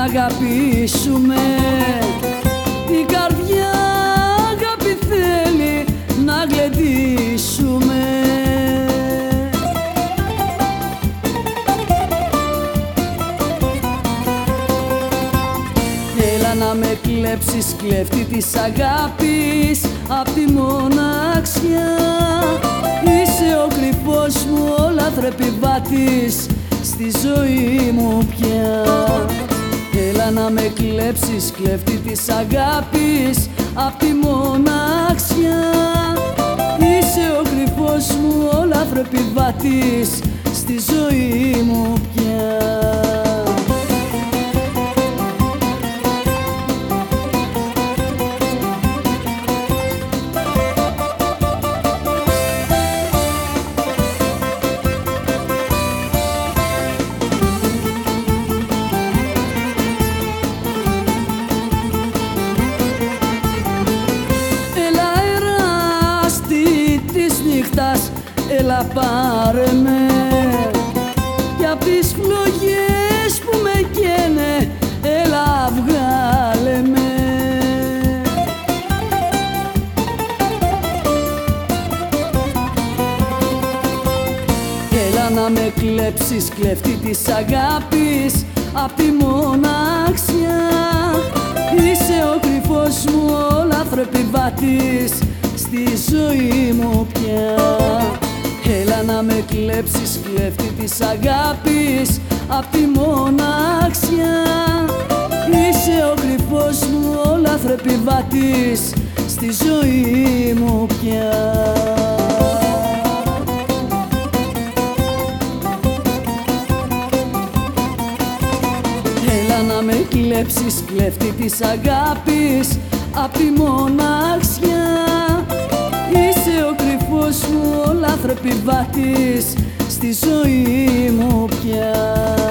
αγαπήσουμε. Η καρδιά αγάπη θέλει να γλεντήσουμε. Έλα να με κλέψεις κλέφτη της αγάπης απ' τη μοναξιά. Είσαι ο κρυφός μου ο λαθρεπιβάτης στη ζωή μου πια. Έλα να με κλέψεις κλέφτη της αγάπης απ' τη μοναξιά. Είσαι ο κρυφός μου ο λαθρεπιβάτης στη ζωή μου πια. Έλα πάρε με κι απ' τις φλογές που με καίνε, έλα βγάλε με. Έλα να με κλέψεις κλέφτη της αγάπης απ' τη μοναξιά. Είσαι ο κρυφός μου ο λαθρεπιβάτης στη ζωή μου πια. Έλα να με κλέψεις κλέφτη της αγάπης απ' τη μοναξιά. Είσαι ο κρυφός μου ο λαθρεπιβάτης στη ζωή μου πια. Έλα να με κλέψεις κλέφτη της αγάπης απ' τη μοναξιά. Είσαι ο κρυφός μου ο λαθρεπιβάτης στη ζωή μου πια.